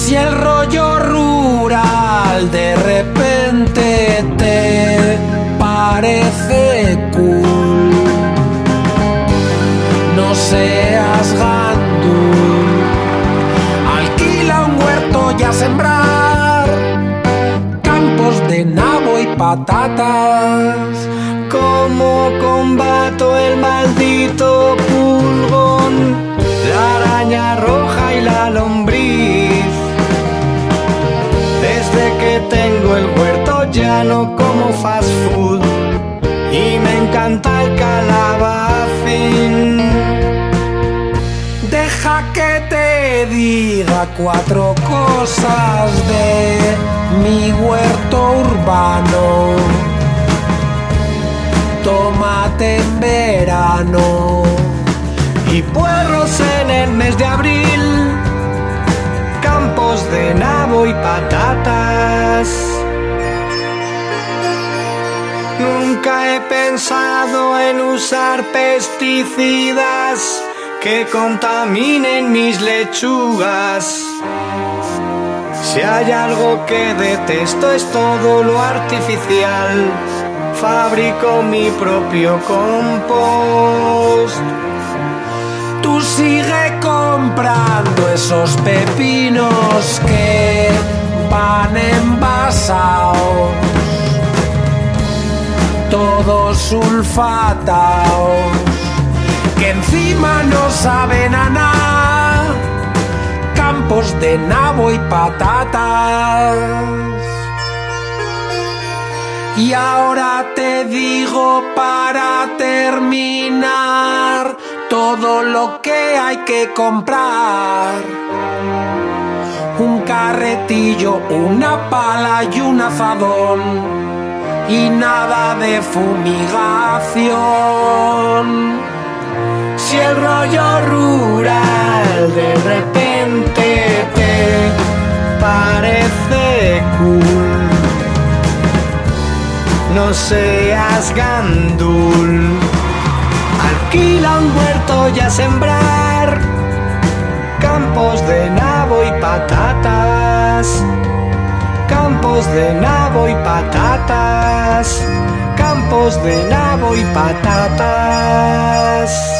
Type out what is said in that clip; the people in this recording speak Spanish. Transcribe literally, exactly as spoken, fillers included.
Si el rollo rural de repente te parece cool, no seas gandul. Alquila un huerto y a sembrar campos de nabo y patatas. ¿Cómo combato el maldito pulgón, la araña roja y la lombriz? Desde que tengo el huerto ya no como fast food y me encanta el calabacín. Deja que te diga cuatro cosas de mi huerto urbano. Tomate en verano y puerros en el mes de abril, campos de nabo y patatas. Nunca he pensado en usar pesticidas que contaminen mis lechugas. Si hay algo que detesto es todo lo artificial. Fabrico mi propio compost. Tú sigue comprando esos pepinos que van envasados, todos sulfatados, que encima no saben a nada. Campos de nabo y patatas. Y ahora te digo para terminar todo lo que hay que comprar: un carretillo, una pala y un azadón, y nada de fumigación. Si el rollo rural de repente te parece cool, no seas gandul. Alquila un huerto y a sembrar campos de nabo y patatas. Campos de nabo y patatas. Campos de nabo y patatas.